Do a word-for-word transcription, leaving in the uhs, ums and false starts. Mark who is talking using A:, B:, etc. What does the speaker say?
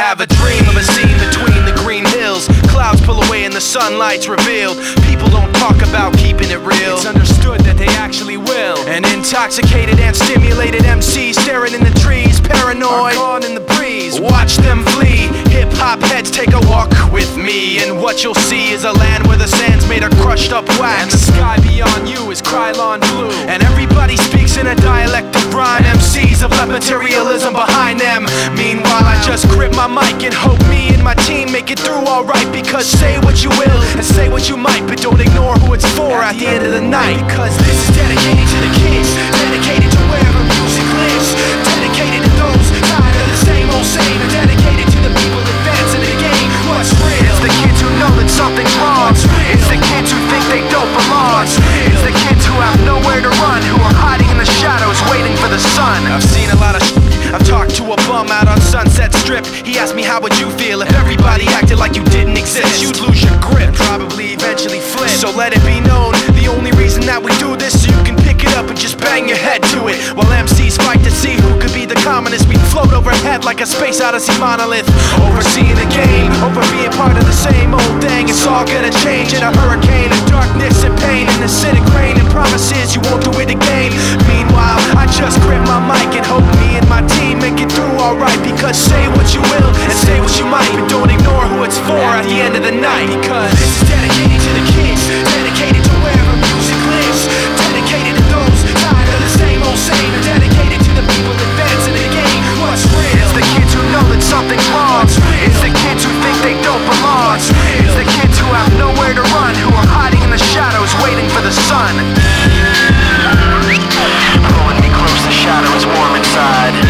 A: have a dream of a scene between the green hills. Clouds pull away and the sunlight's revealed. People don't talk about keeping it real. It's understood that they actually will. An intoxicated and stimulated M C staring in the trees, paranoid, gone in the breeze. Watch them flee. Hip-hop heads take a walk with me, and what you'll see is a land where the sand's made of crushed up wax, and the sky beyond you is Krylon blue. And everybody speaks in a dialect of rhyme. M Cs have left materialism behind them. Meanwhile, I just grip my mic and hope me and my team make it through alright. Because say what you will and say what you might, but don't ignore who it's for at the end of the night. Because this is dedicated to the kids, dedicated to wherever music lives, dedicated to those tired of the same old same, and dedicated to the people advancing the game. What's real? It's the kids who know that something's wrong. It's the kids who think they don't belong. It's the kids who have nowhere to run, who are hiding in the shadows waiting for the sun. I've seen a lot of sh- I've talked to a bum out on Sunset Strip. He asked me how would you feel if everybody acted like you didn't exist. You'd lose your grip, probably eventually flip. So let it be known, the only reason that we do this, so you can pick it up and just bang your head to it. While M Cs fight to see who could be the commonest, we float overhead like a space odyssey monolith, overseeing the game, over being part of the same old thing. It's all gonna change in a hurricane of darkness and pain, and acidic rain, and promises you won't do it again. Meanwhile, I just grip my mic and hope me and my team make it through alright. Because say what you will and say what you might, but don't ignore who it's for at the end of the night. Because this is dedicated to the kids, dedicated to wherever music lives, dedicated to those tired of the same old same, and dedicated to the people advancing the game. What's real? It's the kids who know that something's wrong. It's the kids who think they don't belong. It's the kids who have nowhere to run, who are hiding in the shadows waiting for the sun. Pulling me close, the shadow is warm inside.